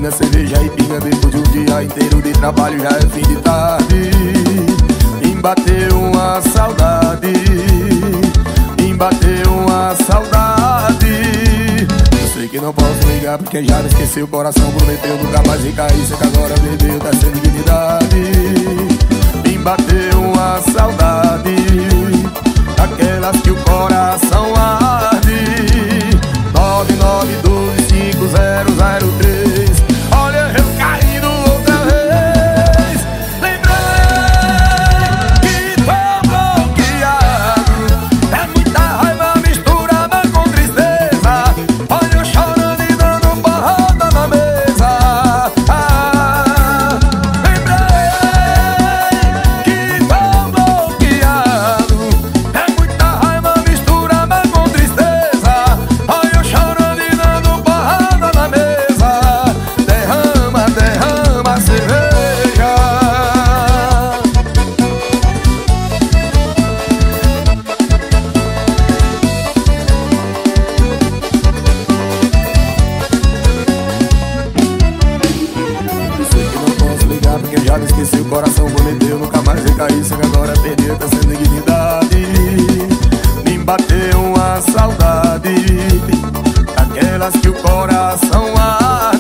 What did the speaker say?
gasolina, cerveja e pinga. Depois de um dia inteiro de trabalho já é fim de tarde. Me bateu uma saudade, me bateu uma saudade. Eu sei que não posso ligar porque já me esqueceu. O coração prometeu nunca mais recair. Sei que agora perdeu, tá sem dignidade. Me bateu uma saudade, aquelas que o coração arde. 99125003. Olha eu caindo outra vez. Lembrei que tô bloqueado. É muita raiva misturada com tristeza. Olha eu chorando e dando porrada na mesa. Lembrei que tô bloqueado. É muita raiva misturada com tristeza. Olha eu chorando e dando porrada na mesa. Derrama, derrama cerveja. Eu sei que não posso ligar porque já me esqueci. O coração prometeu nunca mais recair. Sei que agora perdeu, tá sem dignidade. Me bateu uma saudade, aquelas que o coração arde.